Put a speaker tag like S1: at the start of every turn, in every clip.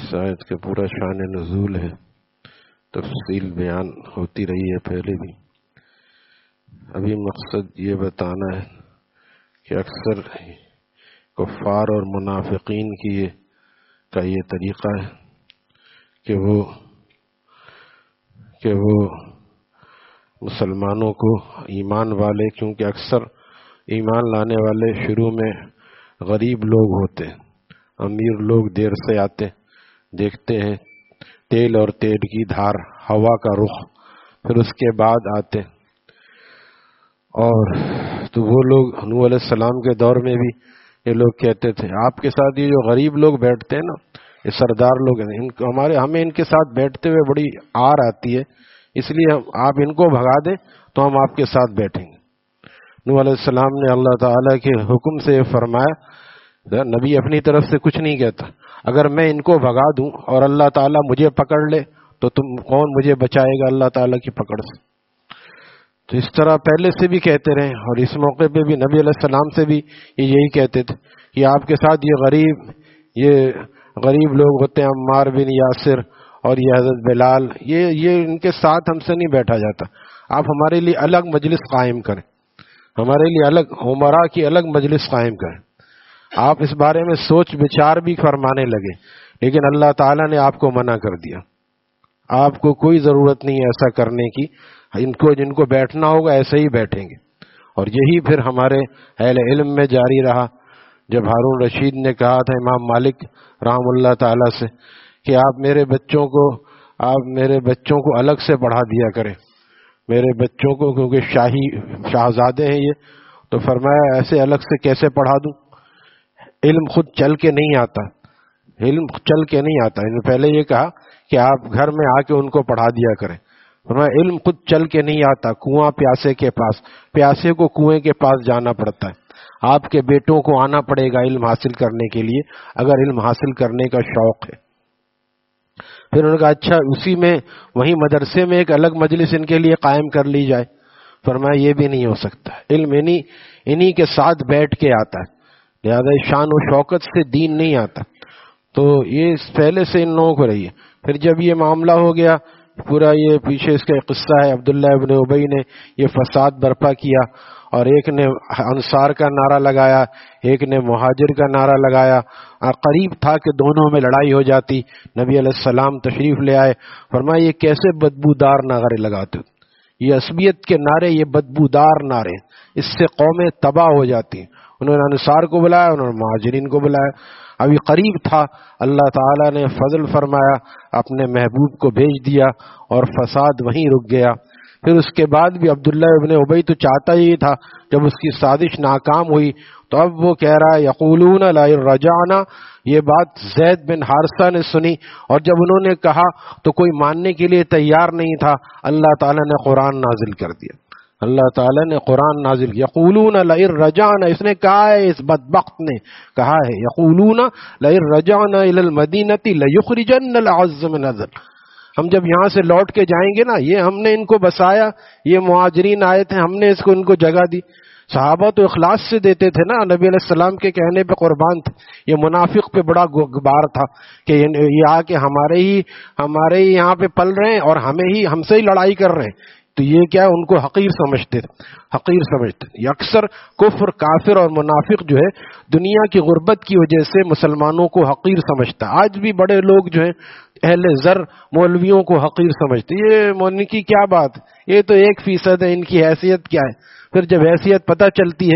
S1: آیت کا پورا شان نزول ہے، تفصیل بیان ہوتی رہی ہے پہلے بھی۔ ابھی مقصد یہ بتانا ہے کہ اکثر کفار اور منافقین کا یہ طریقہ ہے کہ وہ مسلمانوں کو، ایمان والے، کیونکہ اکثر ایمان لانے والے شروع میں غریب لوگ ہوتے ہیں، امیر لوگ دیر سے آتے، دیکھتے ہیں تیل اور تیل کی دھار، ہوا کا رخ، پھر اس کے بعد آتے۔ اور تو وہ لوگ نوح علیہ السلام کے دور میں بھی یہ لوگ کہتے تھے آپ کے ساتھ یہ جو غریب لوگ بیٹھتے ہیں نا، یہ سردار لوگ ہیں، ہمیں ان کے ساتھ بیٹھتے ہوئے بڑی آر آتی ہے، اس لیے آپ ان کو بھگا دیں تو ہم آپ کے ساتھ بیٹھیں گے۔ نوح علیہ السلام نے اللہ تعالیٰ کے حکم سے فرمایا، نبی اپنی طرف سے کچھ نہیں کہتا، اگر میں ان کو بھگا دوں اور اللہ تعالیٰ مجھے پکڑ لے تو کون مجھے بچائے گا اللہ تعالیٰ کی پکڑ سے؟ تو اس طرح پہلے سے بھی کہتے رہے، اور اس موقع پہ بھی نبی علیہ السلام سے بھی یہی کہتے تھے کہ آپ کے ساتھ یہ غریب لوگ ہوتے ہیں، عمار بن یاسر اور یہ حضرت بلال، یہ ان کے ساتھ ہم سے نہیں بیٹھا جاتا، آپ ہمارے لیے الگ مجلس قائم کریں، ہمارے لیے الگ عمرا کی الگ مجلس قائم کریں۔ آپ اس بارے میں سوچ بچار بھی فرمانے لگے، لیکن اللہ تعالیٰ نے آپ کو منع کر دیا، آپ کو کوئی ضرورت نہیں ہے ایسا کرنے کی، جن کو بیٹھنا ہوگا ایسے ہی بیٹھیں گے۔ اور یہی پھر ہمارے اہل علم میں جاری رہا، جب ہارون رشید نے کہا تھا امام مالک رحم اللہ تعالیٰ سے کہ آپ میرے بچوں کو الگ سے پڑھا دیا کریں، میرے بچوں کو، کیونکہ شاہزادے ہیں یہ، تو فرمایا ایسے الگ سے کیسے پڑھا دوں؟ علم خود چل کے نہیں آتا، علم چل کے نہیں آتا۔ انہوں نے پہلے یہ کہا کہ آپ گھر میں آ کے ان کو پڑھا دیا کریں، فرمایا علم خود چل کے نہیں آتا، کنواں پیاسے کے پاس، پیاسے کو کنویں کے پاس جانا پڑتا ہے، آپ کے بیٹوں کو آنا پڑے گا علم حاصل کرنے کے لیے، اگر علم حاصل کرنے کا شوق ہے۔ پھر انہوں نے کہا اچھا اسی میں وہیں مدرسے میں ایک الگ مجلس ان کے لیے قائم کر لی جائے، فرمایا یہ بھی نہیں ہو سکتا، علم انہی کے ساتھ بیٹھ کے آتا ہے، لہذا شان و شوکت سے دین نہیں آتا۔ تو یہ پہلے سے ان لوگوں کو رہی ہے۔ پھر جب یہ معاملہ ہو گیا، پورا یہ پیچھے اس کا قصہ ہے، عبداللہ ابن ابی نے یہ فساد برپا کیا، اور ایک نے انصار کا نعرہ لگایا، ایک نے مہاجر کا نعرہ لگایا، قریب تھا کہ دونوں میں لڑائی ہو جاتی۔ نبی علیہ السلام تشریف لے آئے، فرمایا یہ کیسے بدبودار نعرے لگاتے ہو؟ یہ عصبیت کے نعرے، یہ بدبودار نعرے، اس سے قومیں تباہ ہو جاتی ہیں۔ انہوں نے انصار کو بلایا، انہوں نے مہاجرین کو بلایا، ابھی قریب تھا، اللہ تعالیٰ نے فضل فرمایا، اپنے محبوب کو بھیج دیا اور فساد وہیں رک گیا۔ پھر اس کے بعد بھی عبداللہ ابن ابی تو چاہتا ہی تھا، جب اس کی سازش ناکام ہوئی تو اب وہ کہہ رہا ہے یقولون لئن رجعنا، یہ بات زید بن حارثہ نے سنی، اور جب انہوں نے کہا تو کوئی ماننے کے لیے تیار نہیں تھا، اللہ تعالیٰ نے قرآن نازل کر دیا، اللہ تعالیٰ نے قرآن نازل کیا، یقولون لئن رجعنا، اس نے کہا ہے، اس بدبخت نے کہا ہے، یقولون لئن رجعنا الی المدینہ لیخرجن الاعز من الاذل، ہم جب یہاں سے لوٹ کے جائیں گے نا، یہ ہم نے ان کو بسایا، یہ مہاجرین آئے تھے، ہم نے ان کو جگہ دی۔ صحابہ تو اخلاص سے دیتے تھے نا، نبی علیہ السلام کے کہنے پہ قربان تھے۔ یہ منافق پہ بڑا غبار تھا کہ یہ آ کے ہمارے ہی یہاں پہ پل رہے ہیں اور ہم سے ہی لڑائی کر رہے ہیں، تو یہ کیا ان کو حقیر سمجھتے یہ اکثر کفر، کافر اور منافق جو ہے دنیا کی غربت کی وجہ سے مسلمانوں کو حقیر سمجھتا ہے۔ آج بھی بڑے لوگ جو ہیں اہل زر مولویوں کو حقیر سمجھتے، یہ مولوی کی کیا بات، یہ تو 1% ہے، ان کی حیثیت کیا ہے؟ پھر جب حیثیت پتہ چلتی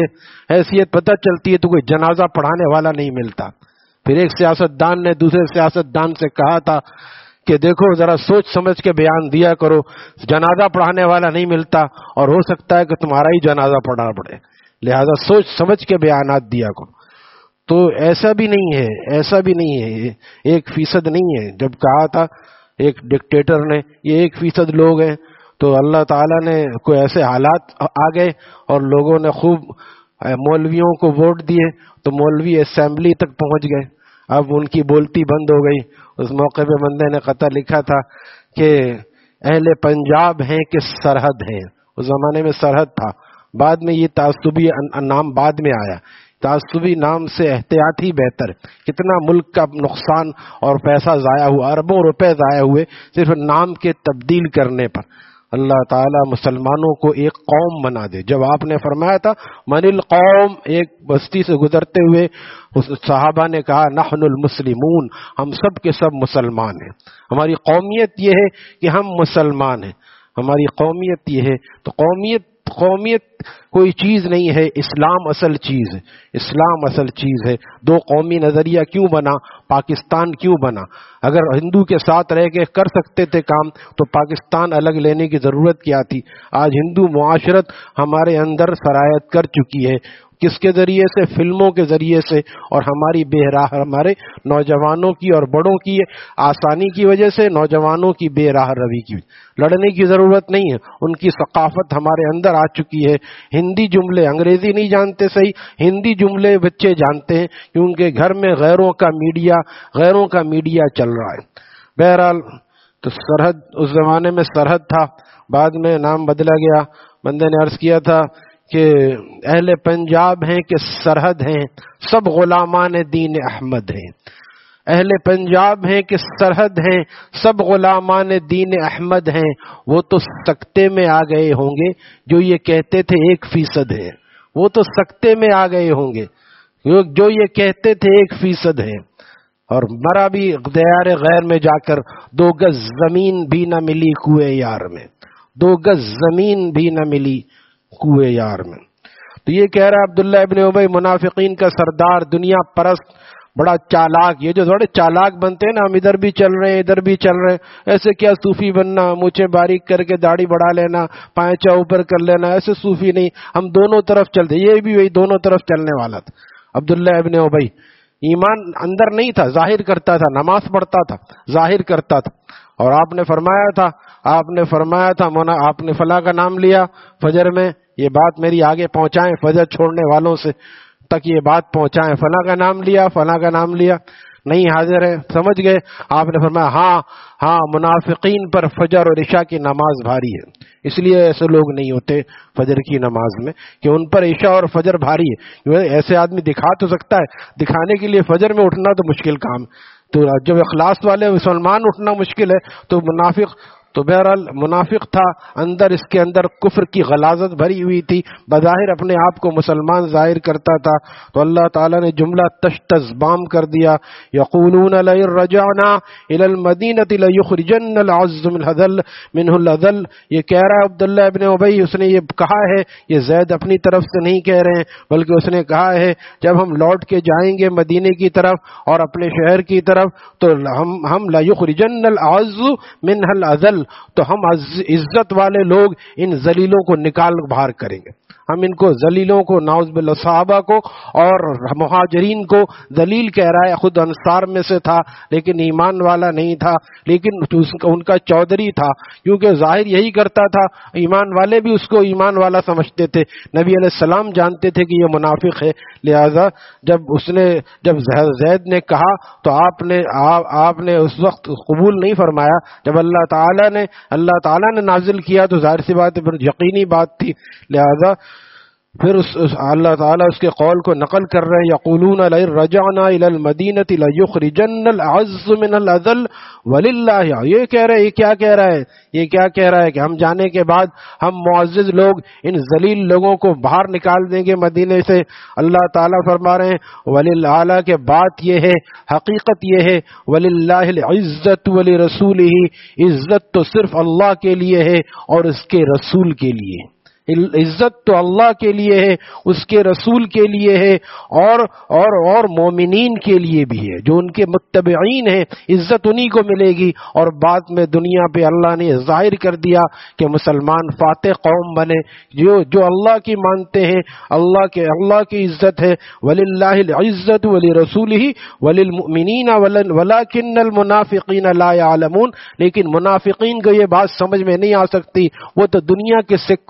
S1: ہے تو کوئی جنازہ پڑھانے والا نہیں ملتا۔ پھر ایک سیاستدان نے دوسرے سیاستدان سے کہا تھا کہ دیکھو ذرا سوچ سمجھ کے بیان دیا کرو، جنازہ پڑھانے والا نہیں ملتا اور ہو سکتا ہے کہ تمہارا ہی جنازہ پڑھنا پڑے، لہذا سوچ سمجھ کے بیانات دیا کرو۔ تو ایسا بھی نہیں ہے، 1% نہیں ہے۔ جب کہا تھا ایک ڈکٹیٹر نے یہ 1% لوگ ہیں، تو اللہ تعالیٰ نے کوئی ایسے حالات آ گئے اور لوگوں نے خوب مولویوں کو ووٹ دیے، تو مولوی اسمبلی تک پہنچ گئے، اب ان کی بولتی بند ہو گئی۔ اس موقع پہ بندے نے خطہ لکھا تھا کہ اہل پنجاب ہیں کہ سرحد ہیں، اس زمانے میں سرحد تھا، بعد میں یہ تعصبی نام بعد میں آیا تعصبی نام سے احتیاط ہی بہتر ہے. کتنا ملک کا نقصان اور پیسہ ضائع ہوا، اربوں روپے ضائع ہوئے صرف نام کے تبدیل کرنے پر. اللہ تعالیٰ مسلمانوں کو ایک قوم بنا دے. جب آپ نے فرمایا تھا من القوم، ایک بستی سے گزرتے ہوئے صحابہ نے کہا نحن المسلمون، ہم سب کے سب مسلمان ہیں. ہماری قومیت یہ ہے کہ ہم مسلمان ہیں، ہماری قومیت یہ ہے. تو قومیت کوئی چیز نہیں ہے، اسلام اصل چیز ہے، اسلام اصل چیز ہے. دو قومی نظریہ کیوں بنا؟ پاکستان کیوں بنا؟ اگر ہندو کے ساتھ رہ کے کر سکتے تھے کام تو پاکستان الگ لینے کی ضرورت کیا تھی؟ آج ہندو معاشرت ہمارے اندر سرایت کر چکی ہے. کس کے ذریعے سے؟ فلموں کے ذریعے سے. اور ہماری بے راہ ہمارے نوجوانوں کی اور بڑوں کی آسانی کی وجہ سے نوجوانوں کی بے راہ روی کی. لڑنے کی ضرورت نہیں ہے، ان کی ثقافت ہمارے اندر آ چکی ہے. ہندی جملے، انگریزی نہیں جانتے صحیح، ہندی جملے بچے جانتے ہیں کیونکہ گھر میں غیروں کا میڈیا چل رہا ہے. بہرحال تو سرحد، اس زمانے میں سرحد تھا، بعد میں نام بدلا گیا. بندے نے عرض کیا تھا کہ اہل پنجاب ہیں کہ سرحد ہیں، سب غلامان دین احمد ہیں. اہل پنجاب ہیں کہ سرحد ہیں، سب غلامان دین احمد ہیں. وہ تو سکتے میں آ گئے ہوں گے جو یہ کہتے تھے 1% ہے. وہ تو سکتے میں آ گئے ہوں گے جو یہ کہتے تھے 1% ہے. اور مرا بھی دیار غیر میں جا کر 2 گز زمین بھی نہ ملی کوئے یار میں، 2 گز زمین بھی نہ ملی کوئے یار میں. تو یہ کہہ رہا عبداللہ ابن ابی، منافقین کا سردار، دنیا پرست، بڑا چالاک. یہ جو تھوڑے چالاک بنتے ہیں نا، ہم ادھر بھی چل رہے ہیں ادھر بھی چل رہے ہیں، ایسے کیا صوفی بننا، مونچھیں باریک کر کے داڑھی بڑھا لینا، پائچا اوپر کر لینا، ایسے صوفی نہیں. ہم دونوں طرف چلتے. یہ بھی وہی دونوں طرف چلنے والا تھا عبداللہ ابن ابی. ایمان اندر نہیں تھا، ظاہر کرتا تھا، نماز پڑھتا تھا، ظاہر کرتا تھا. اور آپ نے فرمایا تھا آپ نے فلاں کا نام لیا فجر میں، یہ بات میری آگے پہنچائیں، فجر چھوڑنے والوں سے تک یہ بات پہنچائیں. فلاں کا نام لیا، فلاں کا نام لیا، نہیں حاضر ہے، سمجھ گئے. آپ نے فرمایا ہاں منافقین پر فجر اور عشاء کی نماز بھاری ہے. اس لیے ایسے لوگ نہیں ہوتے فجر کی نماز میں کہ ان پر عشاء اور فجر بھاری ہے. ایسے آدمی دکھا تو سکتا ہے، دکھانے کے لیے فجر میں اٹھنا تو مشکل کام. تو جب اخلاص والے مسلمان اٹھنا مشکل ہے تو منافق، تو بہرحال منافق تھا، اندر اس کے اندر کفر کی غلاظت بھری ہوئی تھی، بظاہر اپنے آپ کو مسلمان ظاہر کرتا تھا. تو اللہ تعالیٰ نے جملہ تشتزبام کر دیا، یقولون لئن رجعنا الى المدینۃ لیخرجن العز منہ الاذل. یہ کہہ رہا ہے عبداللہ ابن ابی، اس نے یہ کہا ہے، یہ زید اپنی طرف سے نہیں کہہ رہے ہیں بلکہ اس نے کہا ہے جب ہم لوٹ کے جائیں گے مدینے کی طرف اور اپنے شہر کی طرف تو ہم لیخرجن العز منہ الاذل، تو ہم عزت والے لوگ ان ذلیلوں کو نکال باہر کریں گے. ہم ان کو ذلیلوں کو، نعوذ باللہ، صحابہ کو اور مہاجرین کو ذلیل کہہ رہا ہے. خود انصار میں سے تھا لیکن ایمان والا نہیں تھا، لیکن ان کا چودھری تھا کیونکہ ظاہر یہی کرتا تھا. ایمان والے بھی اس کو ایمان والا سمجھتے تھے. نبی علیہ السلام جانتے تھے کہ یہ منافق ہے. لہذا جب زید نے کہا تو آپ نے اس وقت قبول نہیں فرمایا. جب اللہ تعالیٰ نے نازل کیا تو ظاہر سی بات ہے پھر یقینی بات تھی. لہذا پھر اللہ تعالیٰ اس کے قول کو نقل کر رہے ہیں، یقولون لئن رجعنا الى المدینۃ لیخرجن العز من الاذل وللہ. یہ کہہ رہے، یہ کیا کہہ رہا ہے کہ ہم جانے کے بعد ہم معزز لوگ ان ذلیل لوگوں کو باہر نکال دیں گے مدینے سے. اللہ تعالیٰ فرما رہے ہیں وللہ کے بات یہ ہے، حقیقت یہ ہے، وللہ العزت ولرسولہ، عزت تو صرف اللہ کے لیے ہے اور اس کے رسول کے لیے. عزت تو اللہ کے لیے ہے، اس کے رسول کے لیے ہے اور مومنین کے لیے بھی ہے. جو ان کے متبعین ہیں عزت انہی کو ملے گی. اور بعد میں دنیا پہ اللہ نے ظاہر کر دیا کہ مسلمان فاتح قوم بنے جو اللہ کی مانتے ہیں. اللہ کی عزت ہے، وللہ العزت ولرسولہ وللمؤمنین ولکن المنافقین لا یعلمون. لیکن منافقین کو یہ بات سمجھ میں نہیں آ سکتی، وہ تو دنیا کے سکوں پر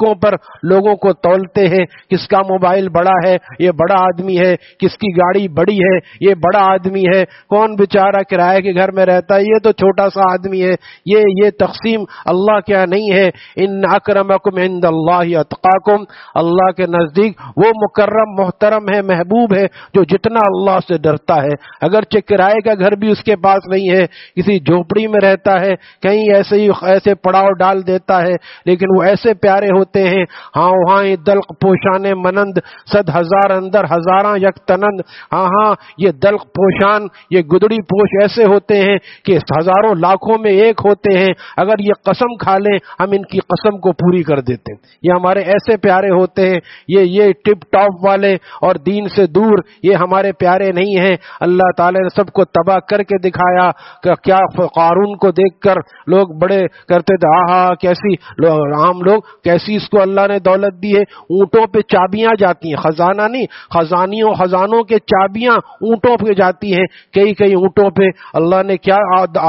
S1: لوگوں کو تولتے ہیں، کس کا موبائل بڑا ہے یہ بڑا آدمی ہے، کس کی گاڑی بڑی ہے یہ بڑا آدمی ہے، کون بیچارہ کرائے کے گھر میں رہتا ہے یہ تو چھوٹا سا آدمی ہے۔ یہ تقسیم اللہ کیا نہیں ہے۔ ان اکرمکم عند اللہ اتقاکم، اللہ کے نزدیک وہ مکرم محترم ہے، محبوب ہے جو جتنا اللہ سے ڈرتا ہے۔ اگرچہ کرائے کا گھر بھی اس کے پاس نہیں ہے، کسی جھوپڑی میں رہتا ہے، کہیں ایسے پڑاؤ ڈال دیتا ہے، لیکن وہ ایسے پیارے ہوتے ہیں۔ ہاں وہاں دلق پوشان منند، 100,000 اندر ہزاراں یک تنند۔ ہاں یہ دلق پوشان، یہ گدڑی پوش ایسے ہوتے ہیں کہ ہزاروں لاکھوں میں ایک ہوتے ہیں، اگر یہ قسم کھا لیں ہم ان کی قسم کو پوری کر دیتے ہیں۔ یہ ہمارے ایسے پیارے ہوتے ہیں، یہ ٹپ ٹاپ والے اور دین سے دور یہ ہمارے پیارے نہیں ہیں۔ اللہ تعالی نے سب کو تباہ کر کے دکھایا کہ کیا قارون کو دیکھ کر لوگ بڑے کرتے تھے، کیسی عام لوگ کیسی اس کو اللہ نے دولت دی ہے۔ اونٹوں پہ چابیاں جاتی ہیں، خزانہ نہیں، خزانوں کے چابیاں اونٹوں پہ جاتی ہیں۔ کئی اونٹوں پہ اللہ نے کیا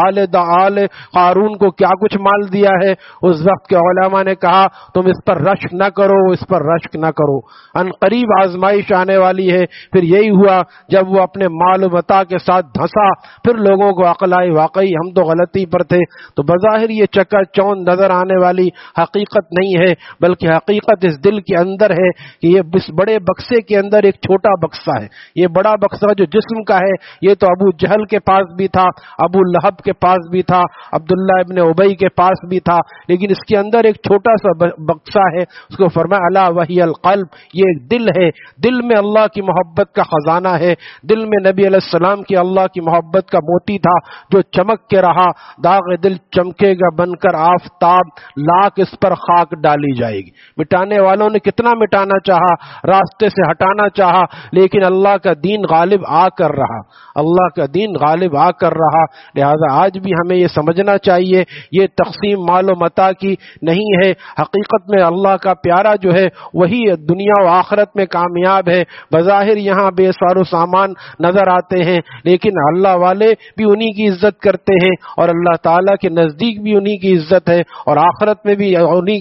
S1: آل قارون کو کیا کچھ مال دیا ہے۔ اس وقت کے علماء نے کہا تم اس پر رشک نہ کرو، اس پر رشک نہ کرو، ان قریب آزمائش آنے والی ہے۔ پھر یہی ہوا جب وہ اپنے مال و متاع کے ساتھ دھنسا، پھر لوگوں کو عقل آئی واقعی ہم تو غلطی پر تھے۔ تو بظاہر یہ چکا چوند نظر آنے والی حقیقت نہیں ہے، بلکہ حقیقت اس دل کے اندر ہے کہ یہ اس بڑے بکسے کے اندر ایک چھوٹا بکسہ ہے۔ یہ بڑا بکسہ جو جسم کا ہے یہ تو ابو جہل کے پاس بھی تھا، ابو لہب کے پاس بھی تھا، عبداللہ ابن ابی کے پاس بھی تھا، لیکن اس کے اندر ایک چھوٹا سا بکسہ ہے۔ اس کو فرمایا الا وہی القلب، یہ ایک دل ہے، دل میں اللہ کی محبت کا خزانہ ہے۔ دل میں نبی علیہ السلام کی اللہ کی محبت کا موتی تھا جو چمک کے رہا۔ داغ دل چمکے گا بن کر آفتاب، لاکھ اس پر خاک ڈالی جائے گی۔ مٹانے والوں نے کتنا مٹانا چاہا، راستے سے ہٹانا چاہا، لیکن اللہ کا دین غالب آ کر رہا، اللہ کا دین غالب آ کر رہا۔ لہذا آج بھی ہمیں یہ سمجھنا چاہیے یہ تقسیم مال و متاع کی نہیں ہے، حقیقت میں اللہ کا پیارا جو ہے وہی دنیا و آخرت میں کامیاب ہے۔ بظاہر یہاں بے سار و سامان نظر آتے ہیں، لیکن اللہ والے بھی انہی کی عزت کرتے ہیں، اور اللہ تعالیٰ کے نزدیک بھی انہی کی عزت ہے، اور آخرت میں بھی انہی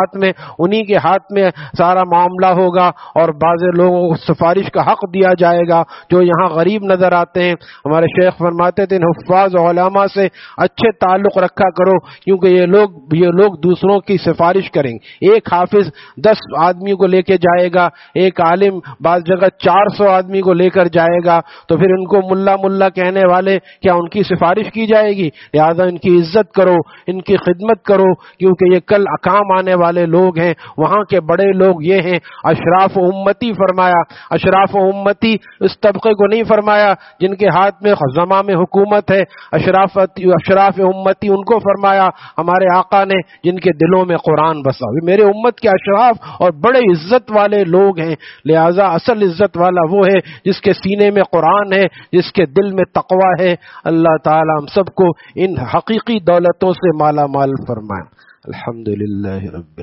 S1: کے ہاتھ میں سارا معاملہ ہوگا۔ اور بعض لوگوں کو سفارش کا حق دیا جائے گا جو یہاں غریب نظر آتے ہیں۔ ہمارے شیخ فرماتے تھے حفاظ و علماء سے اچھے تعلق رکھا کرو، کیونکہ یہ لوگ دوسروں کی سفارش کریں گے۔ ایک حافظ 10 آدمیوں کو لے کے جائے گا، ایک عالم بعض جگہ 400 آدمی کو لے کر جائے گا، تو پھر ان کو ملا کہنے والے کیا ان کی سفارش کی جائے گی؟ لہذا ان کی عزت کرو، ان کی خدمت کرو، کیونکہ یہ کل کام آنے والے لوگ ہیں۔ وہاں کے بڑے لوگ یہ ہیں، اشراف امتی فرمایا۔ اشراف امتی اس طبقے کو نہیں فرمایا جن کے ہاتھ میں زماں میں حکومت ہے، اشراف امتی ان کو فرمایا ہمارے آقا نے جن کے دلوں میں قرآن بسا۔ میرے امت کے اشراف اور بڑے عزت والے لوگ ہیں، لہذا اصل عزت والا وہ ہے جس کے سینے میں قرآن ہے، جس کے دل میں تقوی ہے۔ اللہ تعالی ہم سب کو ان حقیقی دولتوں سے مالا مال فرمائے۔ الحمدللہ رب